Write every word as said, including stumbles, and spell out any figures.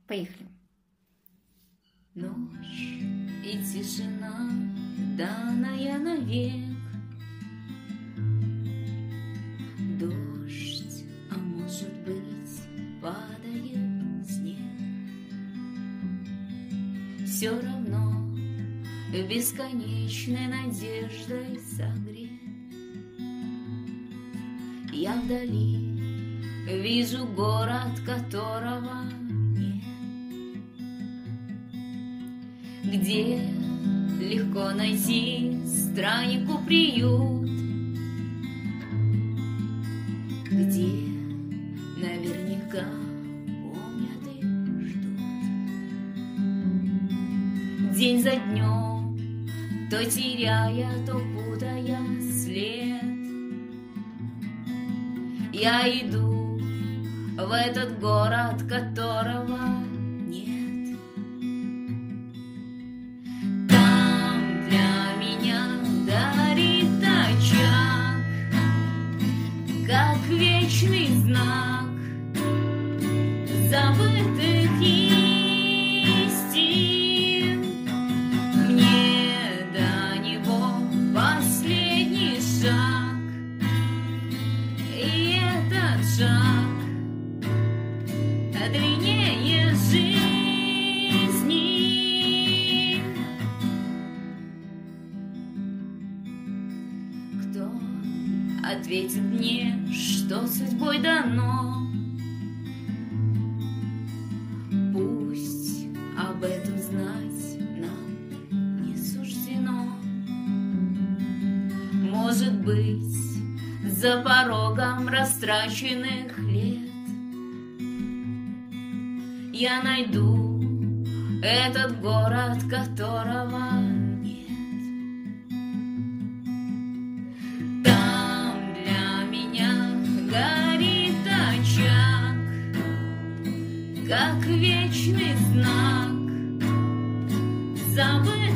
Поехали. Ночь и тишина, данная навек. Дождь, а может быть, падает снег. Все равно бесконечной надеждой согрет. Я вдали вижу город, которого нет, где легко найти страннику приют, где наверняка помнят и ждут. День за днем, то теряя, то путая след, я иду в этот город, которого нет. Там для меня горит очаг, как вечный знак забытых истин. Мне до него последний шаг, и этот шаг длиннее жизни. Кто ответит мне, что судьбой дано? Пусть об этом знать нам не суждено. Может быть, за порогом растраченных лет я найду этот город, которого нет. Там для меня горит очаг, как вечный знак забытых